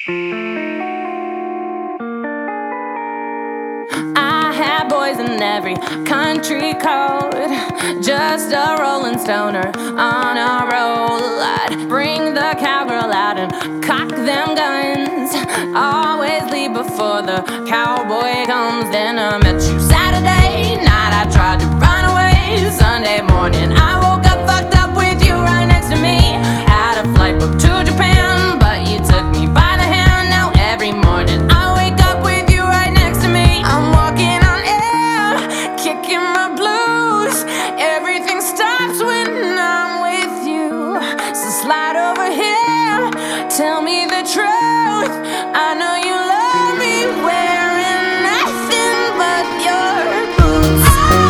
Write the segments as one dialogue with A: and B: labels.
A: I had boys in every country code, just a rolling stoner on a roll. I'd bring the cowgirl out and cock them guns, always leave before the cowboy comes. Then I met you Saturday night, I tried to run away. Sunday morning I woke up fucked up with you right next to me. Had a flight booked to Japan, but you took me by the hand. Now every morning I wake up with you right next to me. I'm walking on air, kicking my blues. Everything stops when I'm with you. So slide over here, tell me the truth. I know you love me wearing nothing but your boots.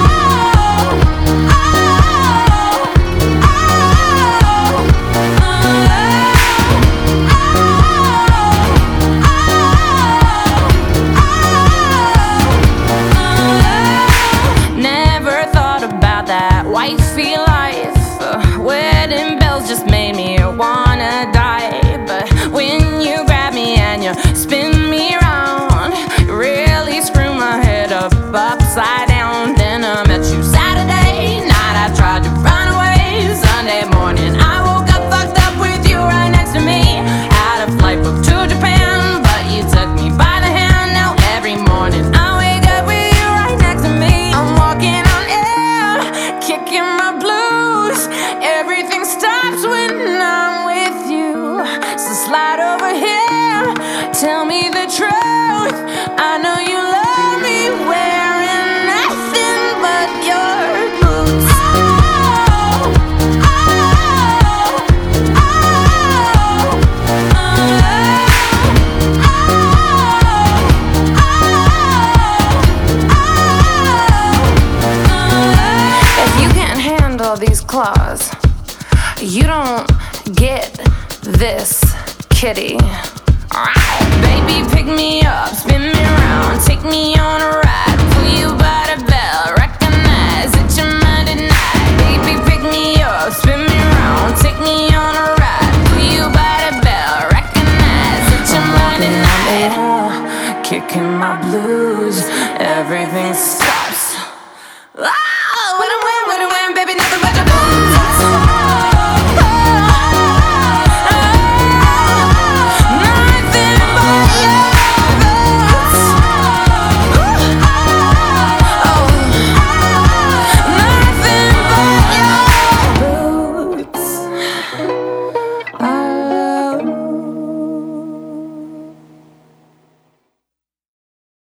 A: Never thought about that wifey life. Wedding bells just made me wanna die. But when you grab me and you spin me around, you really screw my head up upside down. Then I met you Saturday night, I tried to run away. Sunday morning I woke up fucked up with you right next to me. Had a flight booked to Japan, but you took me by the hand. Now every morning I wake up with you right next to me. I'm walking on air, kicking my blues. Everything stops when I'm with you. So slide over here, tell me the truth. I know you love me wearing nothing but your boots. If you can't handle these claws, you don't get this, kitty. Baby, pick me up, spin me around, take me on a ride, pull you by the bell, recognize that you're mine tonight. Baby, pick me up, spin me around, take me on a ride, pull you by the bell, recognize that you're mine tonight. Kicking my blues, everything's